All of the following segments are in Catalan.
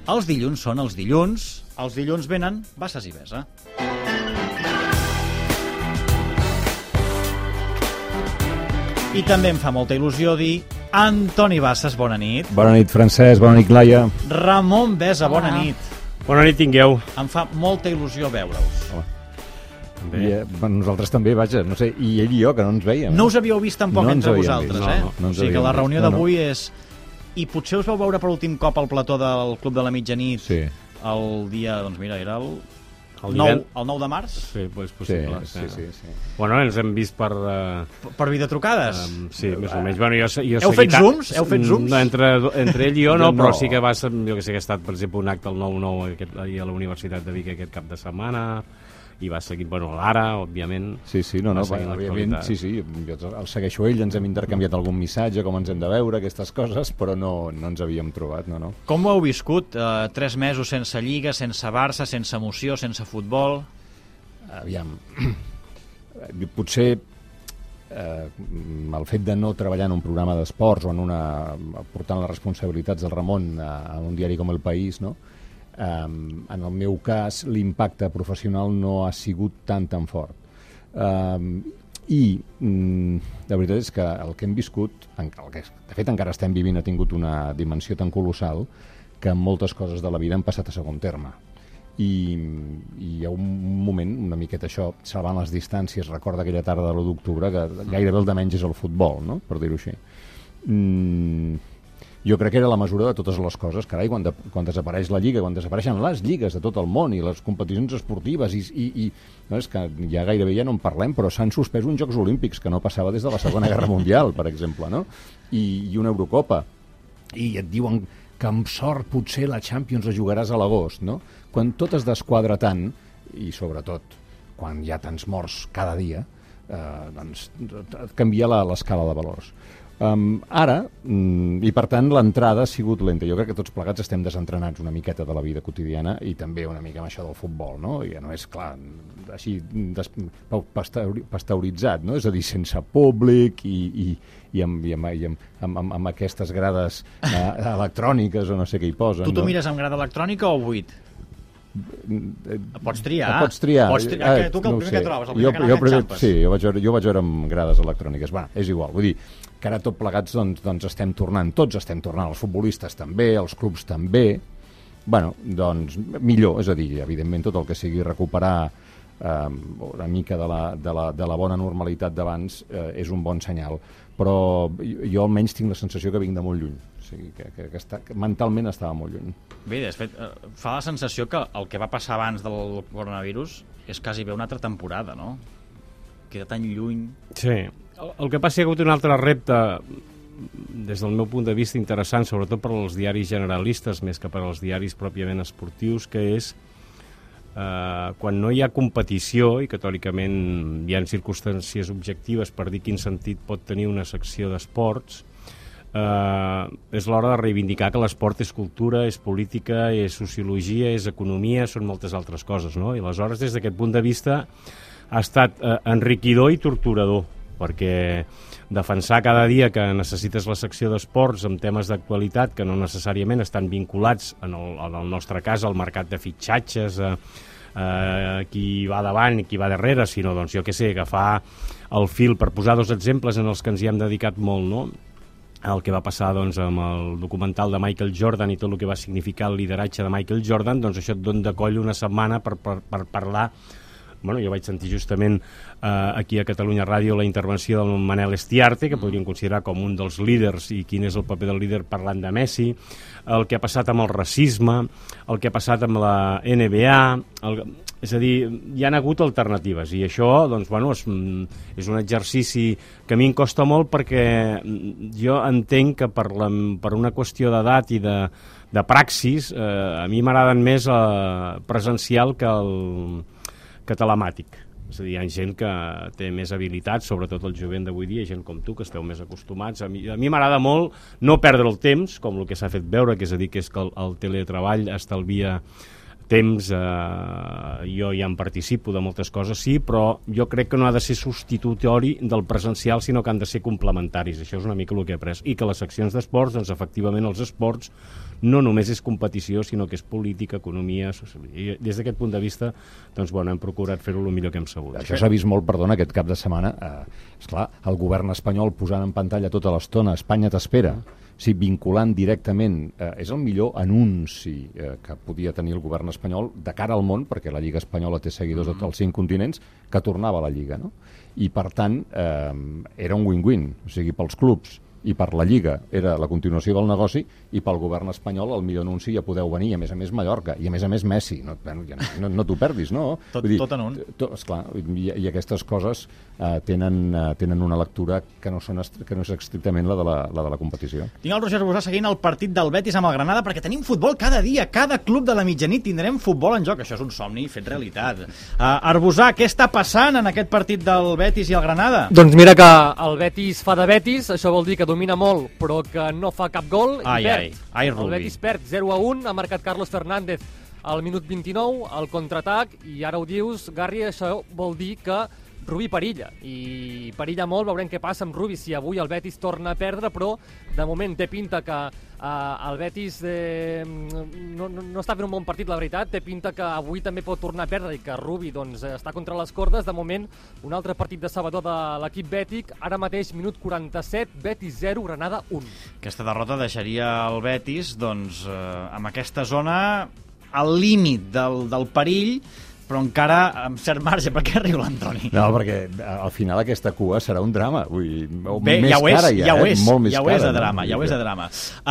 Els dilluns són els dilluns venen Bassas i Besa. I també em fa molta il·lusió dir Antoni Bassas, bona nit. Bona nit, Francesc, bona nit, Laia. Ramon Besa, bona nit. Bona nit, tingueu. Em fa molta il·lusió veure-us. Nosaltres també, vaja, no sé, i ell i jo, que no ens veiem. No us havíeu vist tampoc entre vosaltres, No, o sigui que la reunió d'avui és... I potser us vau veure per últim cop al plató del Club de la Mitjanit el dia, doncs mira, era el 9 de març? Sí, és possible. Sí. Bueno, ens hem vist per... Per videotrucades? Sí, més o menys. Bueno, Heu fet zooms? No, entre ell i jo no, però sí que jo que sé que ha estat, per exemple, un acte al 9-9 ahir a la Universitat de Vic aquest cap de setmana, i va seguir, bueno, l'Ara, òbviament. Sí, òbviament, sí, jo el segueixo ell, ens hem intercanviat algun missatge, com ens hem de veure, aquestes coses, però no ens havíem trobat, no. Com ho heu viscut? 3 mesos sense Lliga, sense Barça, sense emoció, sense futbol? Aviam, potser el fet de no treballar en un programa d'esports o portant les responsabilitats del Ramon a un diari com El País, no? En el meu cas l'impacte professional no ha sigut tan fort i la veritat és que el que hem viscut, el que de fet encara estem vivint, ha tingut una dimensió tan colossal que moltes coses de la vida han passat a segon terme i hi ha un moment una miqueta això, salvant les distàncies, recorda aquella tarda de l'1 d'octubre que gairebé el de menys és el futbol, no? Per dir-ho així. Jo crec que era la mesura de totes les coses. Carai, quan desapareix la Lliga, quan desapareixen les lligues de tot el món i les competicions esportives i no, és que ja gairebé ja no en parlem, però s'han suspès uns Jocs Olímpics que no passava des de la Segona Guerra Mundial, per exemple, no? I una Eurocopa. I et diuen que amb sort potser la Champions la jugaràs a l'agost, no? Quan tot es desquadra tant, i sobretot quan hi ha tants morts cada dia, doncs canvia l'escala de valors. Ara, i per tant l'entrada ha sigut lenta. Jo crec que tots plegats estem desentrenats una miqueta de la vida quotidiana i també una mica amb això del futbol, no? Ja no és clar, així pasteuritzat, no? És a dir, sense públic i amb aquestes grades electròniques o no sé què hi posen. Tu t'ho mires amb grada electrònica o buit? Pots triar. Tu que el primer que trobes, el primer que n'enxampes. Sí, jo vaig veure amb grades electròniques. Bé, és igual, vull dir que ara tot plegats doncs estem tornant, tots estem tornant, els futbolistes també, els clubs també. Bueno, doncs millor, és a dir, evidentment tot el que sigui recuperar una mica de la bona normalitat d'abans és un bon senyal, però jo almenys tinc la sensació que vinc de molt lluny. O sigui, que mentalment estava molt lluny. Bé, de fet, fa la sensació que el que va passar abans del coronavirus és quasi bé una altra temporada, no? Queda tan lluny. Sí. El que passa és que hi ha hagut un altre repte, des del meu punt de vista interessant, sobretot per als diaris generalistes, més que per als diaris pròpiament esportius, que és quan no hi ha competició i que teòricament hi ha circumstàncies objectives per dir quin sentit pot tenir una secció d'esports, és l'hora de reivindicar que l'esport és cultura, és política, és sociologia, és economia, són moltes altres coses, no? I aleshores, des d'aquest punt de vista, ha estat enriquidor i torturador, perquè defensar cada dia que necessites la secció d'esports amb temes d'actualitat que no necessàriament estan vinculats, en el nostre cas, al mercat de fitxatges, qui va davant i qui va darrere, sinó, doncs, jo què sé, agafar el fil, per posar 2 exemples en els que ens hi hem dedicat molt, no? El que va passar doncs, amb el documental de Michael Jordan i tot el que va significar el lideratge de Michael Jordan, doncs això et dona de coll una setmana per parlar. Bueno, jo vaig sentir justament aquí a Catalunya Ràdio la intervenció del Manel Estiarte, que podríem considerar com un dels líders i quin és el paper del líder parlant de Messi, el que ha passat amb el racisme, el que ha passat amb la NBA, és a dir, hi ha hagut alternatives i això, doncs, bueno, és un exercici que a mi em costa molt perquè jo entenc que per una qüestió d'edat i de praxis, a mi m'agraden més presencial que telemàtic. És a dir, hi ha gent que té més habilitat, sobretot el jovent d'avui dia, gent com tu, que esteu més acostumats. A mi m'agrada molt no perdre el temps, com el que s'ha fet veure, que és a dir, que és que el teletreball estalvia temps, jo ja en participo de moltes coses, sí, però jo crec que no ha de ser substitutori del presencial, sinó que han de ser complementaris. Això és una mica el que he après. I que les seccions d'esports, doncs efectivament els esports no només és competició, sinó que és política, economia, i des d'aquest punt de vista, doncs bueno, hem procurat fer-ho el millor que hem sabut. Això s'ha vist molt, perdona, aquest cap de setmana. Esclar, el govern espanyol posant en pantalla tota l'estona Espanya t'espera, sí, vinculant directament, és el millor anunci que podia tenir el govern espanyol de cara al món, perquè la Lliga Espanyola té seguidors als 5 continents, que tornava a la Lliga, no? I per tant era un win-win, o sigui, pels clubs i per la Lliga era la continuació del negoci, i pel govern espanyol el millor anunci ja podeu venir, a més Mallorca, i a més Messi, no t'ho perdis, no? Tot en un. Esclar, i aquestes coses tenen una lectura que no és estrictament la de la competició. Tinc el Roger Arbusà seguint el partit del Betis amb el Granada, perquè tenim futbol cada dia, cada club de la mitjanit tindrem futbol en joc, això és un somni fet realitat. Arbusà, què està passant en aquest partit del Betis i el Granada? Doncs mira que el Betis fa de Betis, això vol dir que domina molt, però que no fa cap gol i perd. El Betis perd 0-1, ha marcat Carlos Fernández al minut 29, al contraatac, i ara ho dius, Garri, això vol dir que Rubi perilla, i perilla molt, veurem què passa amb Rubi, si avui el Betis torna a perdre, però de moment té pinta que el Betis no està fent un bon partit, la veritat, té pinta que avui també pot tornar a perdre i que Rubi doncs, està contra les cordes. De moment, un altre partit de sabador de l'equip bètic, ara mateix minut 47, Betis 0, Granada 1. Aquesta derrota deixaria el Betis doncs, amb aquesta zona al límit del perill, però encara amb cert marge. Per què riu l'Antoni? No, perquè al final aquesta cua serà un drama. Bé, ja ho és, molt més cara. Ja ho és de drama.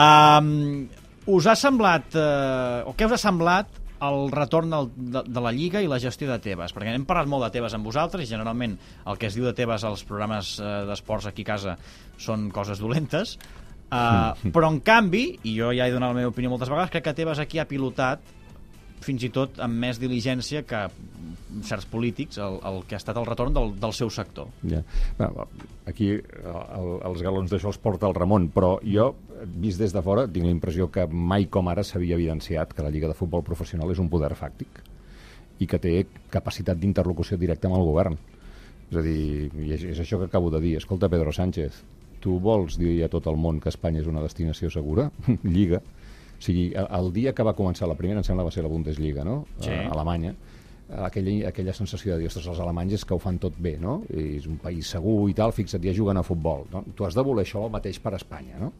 Us ha semblat, o què us ha semblat el retorn de la Lliga i la gestió de Tebas? Perquè hem parlat molt de Tebas amb vosaltres, i generalment el que es diu de Tebas als programes d'esports aquí a casa són coses dolentes, però en canvi, i jo ja he donat la meva opinió moltes vegades, crec que Tebas aquí ha pilotat fins i tot amb més diligència que certs polítics el que ha estat el retorn del seu sector. Ja. Aquí els galons d'això els porta el Ramon, però jo, vist des de fora, tinc la impressió que mai com ara s'havia evidenciat que la Lliga de Futbol Professional és un poder fàctic i que té capacitat d'interlocució directa amb el govern. És a dir, és això que acabo de dir. Escolta, Pedro Sánchez, tu vols dir a tot el món que Espanya és una destinació segura? Lliga. O sigui, el dia que va començar la primera, em sembla que va ser la Bundesliga, no? Sí. A Alemanya, aquella sensació de dir, ostres, els alemanys és que ho fan tot bé, no? És un país segur i tal, fixa't, ja juguen a futbol, no? Tu has de voler això el mateix per Espanya, no?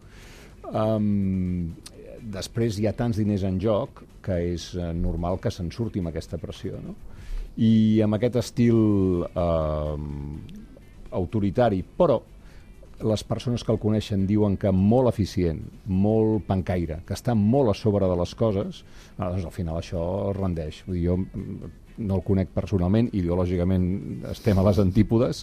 Després hi ha tants diners en joc que és normal que se'n surti amb aquesta pressió, no? I amb aquest estil autoritari, però les persones que el coneixen diuen que molt eficient, molt pancaire, que està molt a sobre de les coses, doncs al final això es rendeix. Vull dir, jo no el conec personalment, ideològicament estem a les antípodes,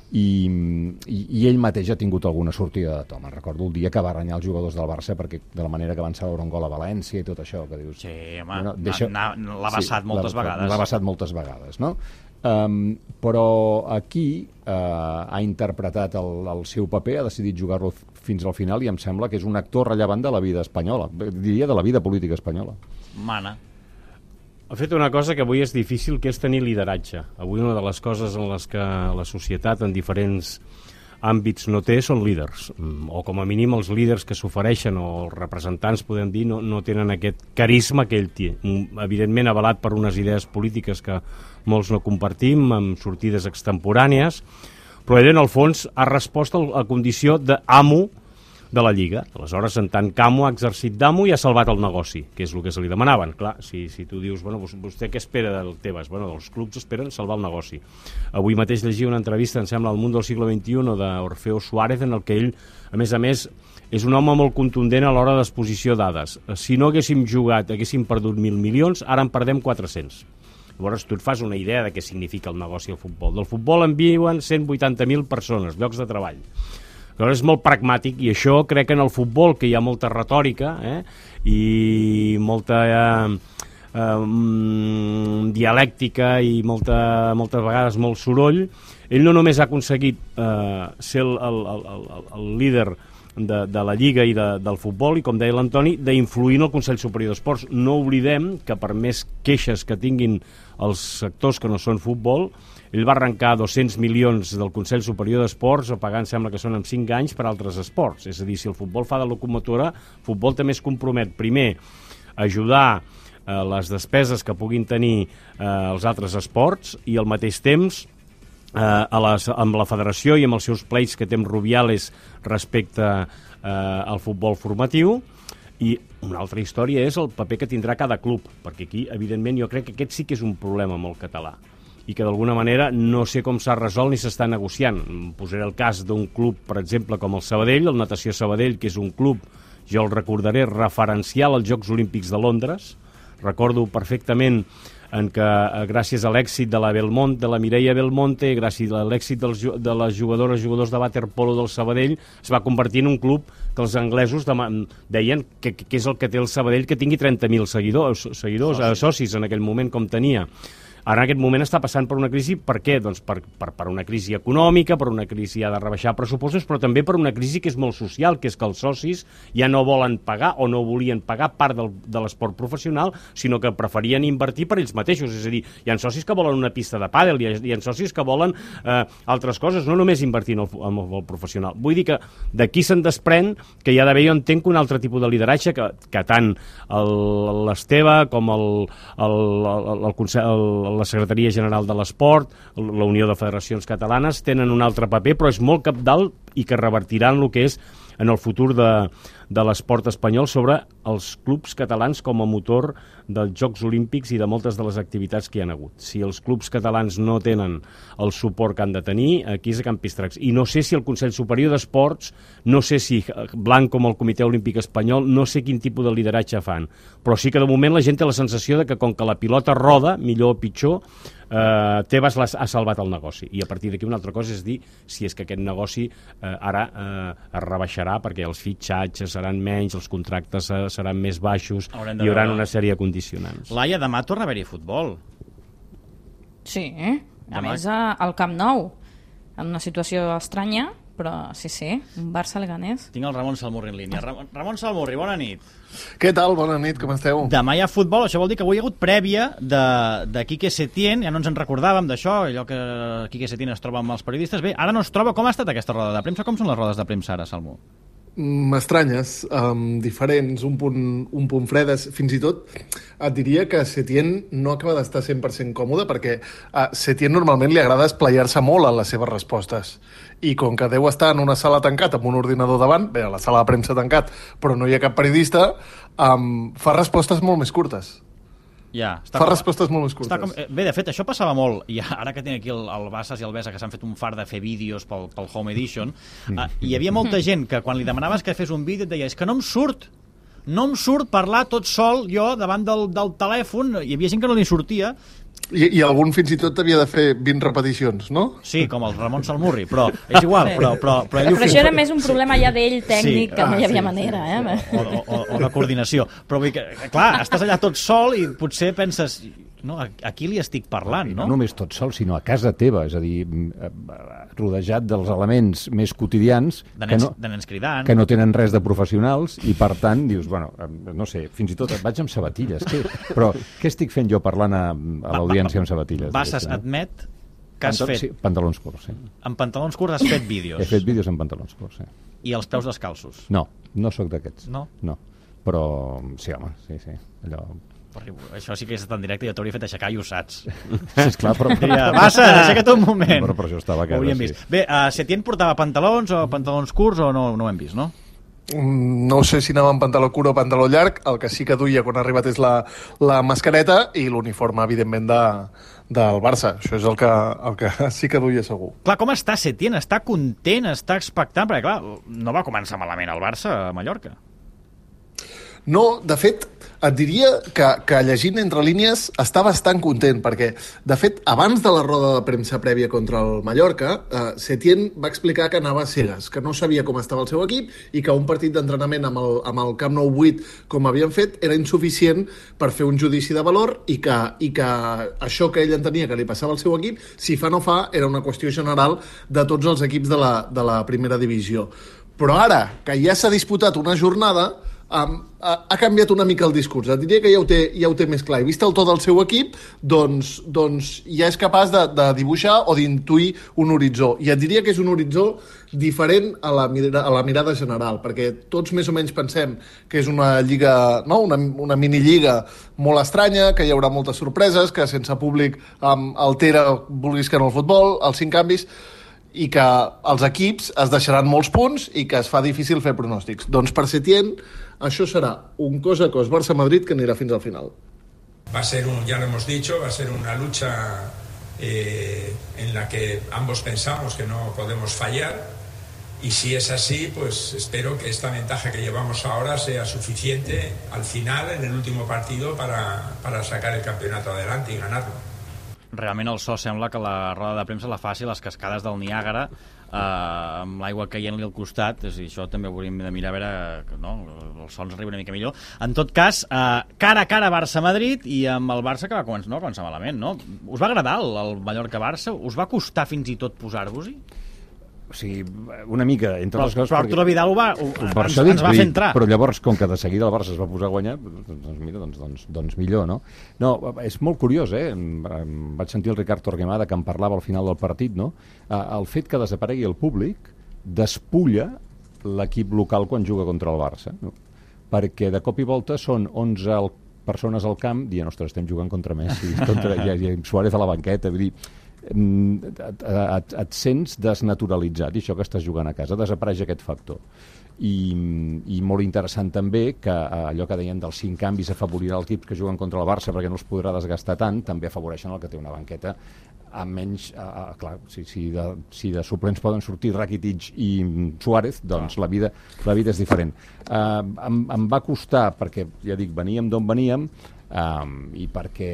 i ell mateix ha tingut alguna sortida de to. Me'n recordo el dia que va renyar els jugadors del Barça perquè de la manera que van saber un gol a València i tot això, que dius... Sí, home, l'ha vessat moltes vegades. L'ha vessat moltes vegades, no? Però aquí ha interpretat el seu paper, ha decidit jugar-lo fins al final, i em sembla que és un actor rellevant de la vida espanyola, diria de la vida política espanyola. Mana. Ha fet una cosa que avui és difícil, que és tenir lideratge. Avui una de les coses en les que la societat en diferents àmbits no té són líders, o com a mínim els líders que s'ofereixen, o els representants, podem dir, no tenen aquest carisma que ell té, evidentment avalat per unes idees polítiques que molts no compartim, amb sortides extemporànies, però ell en el fons ha respost a la condició d'amo de la Lliga. Aleshores, en tant que amo, ha exercit d'amo i ha salvat el negoci, que és el que se li demanaven. Clar, si tu dius, bueno, vostè què espera del Tebas? Bueno, els clubs esperen salvar el negoci. Avui mateix llegia una entrevista, em sembla, al Mundo del Siglo XXI d'Orfeo Suárez, en el que ell, a més, és un home molt contundent a l'hora d'exposició dades. Si no haguéssim jugat, haguéssim perdut 1.000 milions, ara en perdem 400. Llavors tu et fas una idea de què significa el negoci del futbol. Del futbol en viuen 180.000 persones, llocs de treball. Llavors és molt pragmàtic, i això crec que en el futbol, que hi ha molta retòrica i molta dialèctica i moltes vegades molt soroll, ell no només ha aconseguit ser el líder de la Lliga i del futbol, i com deia l'Antoni, d'influir en el Consell Superior d'Esports. No oblidem que per més queixes que tinguin els sectors que no són futbol, ell va arrencar 200 milions del Consell Superior d'Esports a pagar, em sembla que són en 5 anys, per altres esports. És a dir, si el futbol fa de locomotora, el futbol també es compromet primer a ajudar les despeses que puguin tenir els altres esports, i al mateix temps amb la federació i amb els seus pleits que té amb Rubiales respecte al futbol formatiu. I una altra història és el paper que tindrà cada club, perquè aquí, evidentment, jo crec que aquest sí que és un problema molt català i que d'alguna manera no sé com s'ha resolt ni s'està negociant. Posaré el cas d'un club, per exemple, com el Sabadell, el Natació Sabadell, que és un club, jo el recordaré, referencial als Jocs Olímpics de Londres. Recordo perfectament en què gràcies a l'èxit de la Belmonte, de la Mireia Belmonte, gràcies a l'èxit de les jugadors de waterpolo del Sabadell, es va convertir en un club que els anglesos deien que és el que té el Sabadell, que tingui 30.000 socis en aquell moment, com tenia. Ara en aquest moment està passant per una crisi. Per què? Doncs per una crisi econòmica, per una crisi de rebaixar pressupostos, però també per una crisi que és molt social, que és que els socis ja no volen pagar o no volien pagar part de l'esport professional, sinó que preferien invertir per ells mateixos. És a dir, hi ha socis que volen una pista de pàdel, hi ha socis que volen altres coses, no només invertir en el futbol professional. Vull dir que d'aquí se'n desprèn que hi ha d'haver, jo entenc, un altre tipus de lideratge que tant l'Esteve com el Consell, la Secretaria General de l'Esport, la Unió de Federacions Catalanes, tenen un altre paper, però és molt cabdal i que revertirà en el que és en el futur de l'esport espanyol sobre els clubs catalans com a motor dels Jocs Olímpics i de moltes de les activitats que hi ha hagut. Si els clubs catalans no tenen el suport que han de tenir, aquí és a can Pistracs. I no sé si el Consell Superior d'Esports, no sé si blanc com el Comitè Olímpic Espanyol, no sé quin tipus de lideratge fan, però sí que de moment la gent té la sensació de que com que la pilota roda, millor o pitjor, Tebas ha salvat el negoci, i a partir d'aquí una altra cosa és dir si és que aquest negoci ara es rebaixarà perquè els fitxatges seran menys, els contractes seran més baixos, hi haurà una sèrie de condicionants. Laia, demà torna a haver-hi futbol. Sí, a més al Camp Nou, en una situació estranya, però sí, un Barça-Leganés. Tinc el Ramon Salmurri en línia. Ramon Salmurri, bona nit. Què tal? Bona nit, com esteu? Demà hi ha futbol, això vol dir que avui hi ha hagut prèvia de Quique Setién, ja no ens en recordàvem d'això, allò que Quique Setién es troba amb els periodistes. Bé, ara no es troba. Com ha estat aquesta roda de premsa? Com són les rodes de premsa ara, Salmó? Estranyes, diferents, un punt fredes. Fins i tot et diria que Setién no acaba d'estar 100% còmode, perquè a Setién normalment li agrada esplaiar-se molt en les seves respostes, i com que deu estar en una sala tancat amb un ordinador davant, bé, a la sala de premsa tancat, però no hi ha cap periodista, fa respostes molt més curtes. Respostes molt més curtes. Bé, de fet, això passava molt, i ara que tinc aquí el Bassas i el Besa, que s'han fet un far de fer vídeos pel Home Edition, hi havia molta gent que quan li demanaves que fes un vídeo et deia, és que no em surt parlar tot sol jo davant del telèfon. Hi havia gent que no li sortia. I algun fins i tot havia de fer 20 repeticions, no? Sí, com el Ramon Salmurri, però és igual. Però això era més un problema ja d'ell tècnic, que no hi havia manera. O de coordinació. Però vull que, clar, estàs allà tot sol i potser penses, no, a qui li estic parlant, no? No només tot sol, sinó a casa teva, és a dir, rodejat dels elements més quotidians de nens cridant, que no tenen res de professionals, i per tant dius, bueno, no sé, fins i tot et vaig amb sabatilles, però què estic fent jo parlant a l'audiència amb sabatilles? Bassas admet que has fet... Sí, pantalons curts, sí. En pantalons curts has fet vídeos. He fet vídeos en pantalons curts, sí. I els peus descalços? No sóc d'aquests. No? No, però sí, home, sí, allò... Això sí que és tan directe, jo t'hauria fet aixecar i ho saps. Sí, esclar, però... Bassas, aixeca't un moment. Però això estava a casa, sí. Bé, Setién portava pantalons o pantalons curts o no ho hem vist, no? No sé si anava amb pantaló curt o pantaló llarg. El que sí que duia quan ha arribat és la mascareta i l'uniforme, evidentment, del Barça. Això és el que sí que duia segur. Clar, com està Setién? Està content? Està expectant? Perquè, clar, no va començar malament el Barça a Mallorca. No, de fet, et diria que llegint entre línies està bastant content, perquè, de fet, abans de la roda de premsa prèvia contra el Mallorca, Setién va explicar que anava a cegues, que no sabia com estava el seu equip i que un partit d'entrenament amb el Camp Nou 8, com havien fet, era insuficient per fer un judici de valor i que això que ell entenia que li passava al seu equip, si fa no fa, era una qüestió general de tots els equips de la primera divisió. Però ara, que ja s'ha disputat una jornada, ha canviat una mica el discurs. Et diria que ja ho té més clar. I vist el to del seu equip, doncs ja és capaç de dibuixar o d'intuir un horitzó. I et diria que és un horitzó diferent a la mirada general, perquè tots més o menys pensem que és una lliga, no? una minilliga molt estranya, que hi haurà moltes sorpreses, que sense públic altera, vulguis que no, el futbol, els 5 canvis, i que els equips es deixaran molts punts i que es fa difícil fer pronòstics. Doncs per Setién això serà un cos a cos Barça-Madrid que anirà fins al final. Va a ser ya lo hemos dicho, va a ser una lucha en la que ambos pensamos que no podemos fallar, y si es así, pues espero que esta ventaja que llevamos ahora sea suficiente al final, en el último partido, para sacar el campeonato adelante y ganarlo. Realment el so sembla que la roda de premsa la faci les cascades del Niàgara, amb l'aigua caient-li al costat. És a dir, això també ho hauríem de mirar a veure que no, el sol ens arriba una mica millor. En tot cas, cara a cara Barça-Madrid, i amb el Barça que va començar malament, no? Us va agradar el Mallorca-Barça? Us va costar fins i tot posar-vos-hi? O sigui, una mica, entre les coses... Però Arturo Vidal ens va fer entrar. Però llavors, com que de seguida el Barça es va posar a guanyar, doncs mira, doncs millor, no? No, és molt curiós, em vaig sentir el Ricard Torquemada que em parlava al final del partit, no? El fet que desaparegui el públic despulla l'equip local quan juga contra el Barça, no? Perquè de cop i volta són 11 persones al camp dient, ostres, estem jugant contra Messi, i Suárez a la banqueta, vull dir, et sents desnaturalitzat, i això que estàs jugant a casa, desapareix aquest factor. I molt interessant també que allò que deien dels 5 canvis afavorirà els equips que juguen contra el Barça perquè no els podrà desgastar tant, també afavoreixen el que té una banqueta amb menys... clar, si de suplents poden sortir Rakitic i Suárez, doncs la vida és diferent. Em va costar, perquè ja dic, veníem d'on veníem, i perquè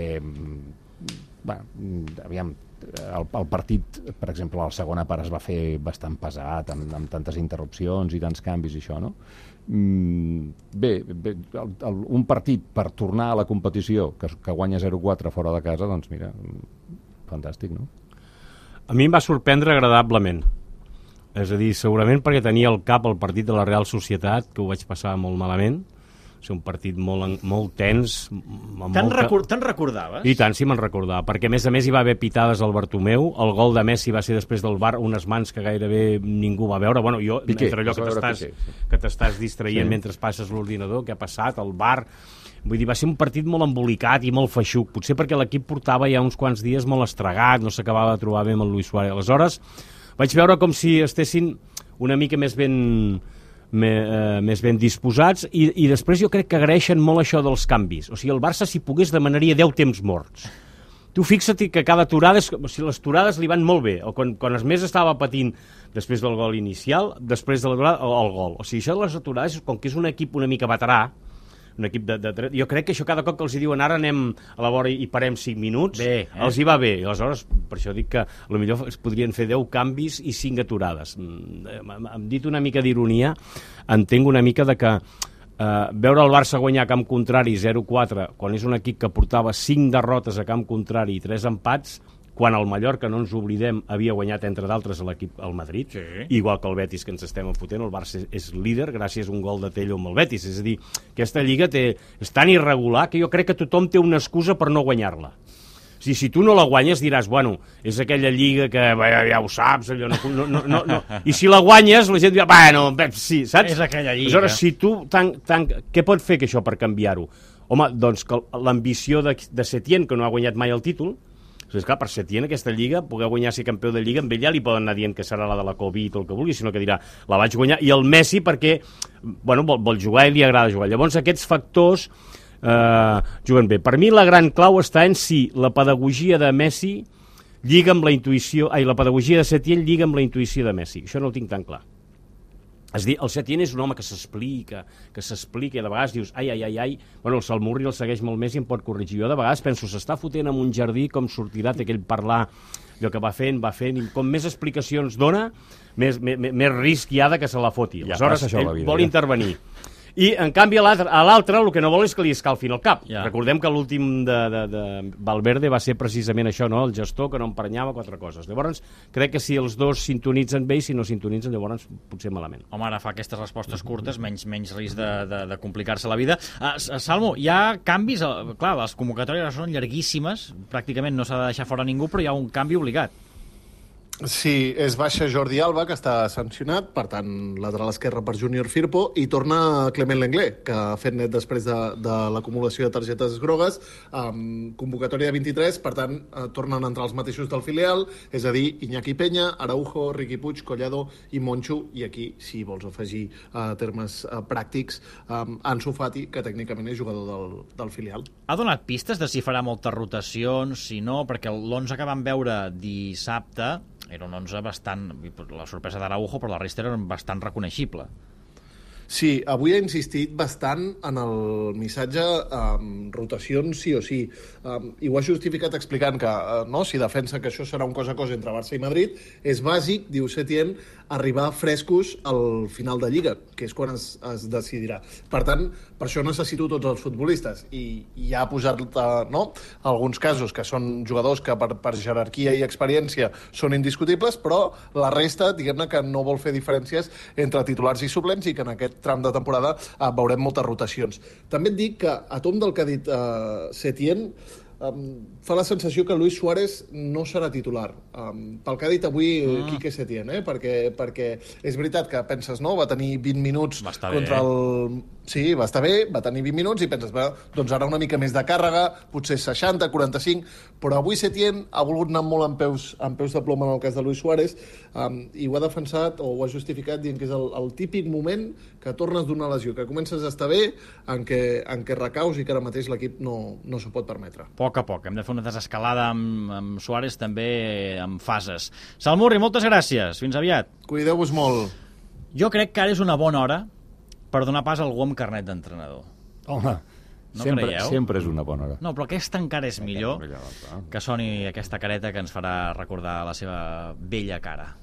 aviam, el partit, per exemple, a la segona part es va fer bastant pesat, amb tantes interrupcions i tants canvis i això, no? Bé, un partit per tornar a la competició que guanya 0-4 fora de casa, doncs mira, fantàstic, no? A mi em va sorprendre agradablement. És a dir, segurament perquè tenia al cap el partit de la Real Societat, que ho vaig passar molt malament. És un partit molt tens. Te'n recordaves? I tant, sí me'n recordava, perquè a més hi va haver pitades al Bartomeu, el gol de Messi va ser després del VAR, unes mans que gairebé ningú va veure. Bueno, jo, Piqué, entre allò que t'estàs distraient mentre passes l'ordinador, què ha passat, el VAR... Vull dir, va ser un partit molt embolicat i molt feixuc, potser perquè l'equip portava ja uns quants dies molt estregat, no s'acabava de trobar bé amb el Luis Suárez. Aleshores, vaig veure com si estessin una mica més ben disposats, i després jo crec que agraeixen molt això dels canvis. O sigui, el Barça, si pogués, demanaria 10 temps morts. Tu fixa't que cada aturada, o sigui, les aturades li van molt bé. Quan més estava patint després del gol inicial, després de l'aturada, el gol. O sigui, això de les aturades, com que és un equip una mica veterà, un equip jo crec que això cada cop que els diuen ara anem a la vora i parem 5 minuts, els hi va bé. I aleshores, per això dic que potser es podrien fer 10 canvis i 5 aturades. Hem dit una mica d'ironia, entenc una mica de que veure el Barça guanyar a camp contrari 0-4, quan és un equip que portava 5 derrotes a camp contrari i 3 empats, quan el Mallorca, no ens oblidem, havia guanyat, entre d'altres, el Madrid, igual que el Betis, que ens estem enfotent, el Barça és líder gràcies a un gol de Tello amb el Betis. És a dir, aquesta lliga és tan irregular que jo crec que tothom té una excusa per no guanyar-la. Si tu no la guanyes diràs, bueno, és aquella lliga que ja ho saps, allò no. I si la guanyes, la gent dirà, bueno, sí, saps? És aquella lliga. Aleshores, si tu què pot fer això per canviar-ho? Home, doncs que l'ambició de Setién, que no ha guanyat mai el títol, és clar, per Setién aquesta lliga, poder guanyar ser campió de lliga, amb ell ja li poden anar dient que serà la de la Covid o el que vulgui, sinó que dirà, la vaig guanyar, i el Messi perquè, bueno, vol jugar i li agrada jugar. Llavors aquests factors juguen bé. Per mi la gran clau està en si la pedagogia de Messi lliga amb la intuïció, la pedagogia de Setién lliga amb la intuïció de Messi. Això no ho tinc tan clar. És a dir, el Setién és un home que s'explica, i de vegades dius, ai, bueno, el Salmurri el segueix molt més i em pot corregir. Jo de vegades penso, s'està fotent en un jardí, com sortirà aquell parlar, allò que va fent, i com més explicacions dona, més risc hi ha de que se la foti. Aleshores, ell vol intervenir. I, en canvi, a l'altre el que no vol és que li escalfin el cap. Recordem que l'últim de Valverde va ser precisament això, no? El gestor que no emprenyava 4 coses. Llavors, crec que si els dos sintonitzen bé i si no sintonitzen, llavors potser malament. Home, ara fa aquestes respostes curtes, menys risc de complicar-se la vida. Salmo, hi ha canvis? Clar, les convocatòries són llarguíssimes, pràcticament no s'ha de deixar fora ningú, però hi ha un canvi obligat. Sí, és baixa Jordi Alba, que està sancionat, per tant, lateral esquerre per Júnior Firpo, i torna Clement Lenglet, que ha fet net després de l'acumulació de targetes grogues, convocatòria de 23, per tant, tornen a entrar els mateixos del filial, és a dir, Iñaki Peña, Araujo, Riqui Puig, Collado i Moncho, i aquí, si vols afegir termes pràctics, Ansu Fati, que tècnicament és jugador del filial. Ha donat pistes de si farà moltes rotacions, si no, perquè l'11 que vam veure dissabte era un 11 bastant... La sorpresa d'Araujo, però la resta era bastant reconeixible. Sí, avui ha insistit bastant en el missatge rotacions sí o sí. I ho ha justificat explicant que si defensa que això serà un cosa a cosa entre Barça i Madrid, és bàsic, diu Setién, arribar frescos al final de Lliga, que és quan es decidirà. Per tant, per això necessito tots els futbolistes. I ja ha posat alguns casos que són jugadors que per jerarquia i experiència són indiscutibles, però la resta, diguem-ne que no vol fer diferències entre titulars i suplents i que en aquest tram de temporada veurem moltes rotacions. També et dic que, a tomb del que ha dit Setién, fa la sensació que Luis Suárez no serà titular. Pel que ha dit avui Quique Setién, perquè és veritat que penses, va tenir 20 minuts contra el... Sí, va estar bé, va tenir 20 minuts i penses, doncs ara una mica més de càrrega, potser 60, 45, però avui Setién ha volgut anar molt amb peus de ploma en el cas de Luis Suárez i ho ha defensat o ho ha justificat dient que és el típic moment que tornes d'una lesió, que comences a estar bé, en què recaus i que ara mateix l'equip no s'ho pot permetre. A poc. Hem de fer una desescalada amb Suárez també en fases. Salmurri, moltes gràcies. Fins aviat. Cuideu-vos molt. Jo crec que ara és una bona hora per donar pas a algú amb carnet d'entrenador. Home, no sempre és una bona hora. No, però aquesta encara és millor que soni aquesta careta que ens farà recordar la seva bella cara.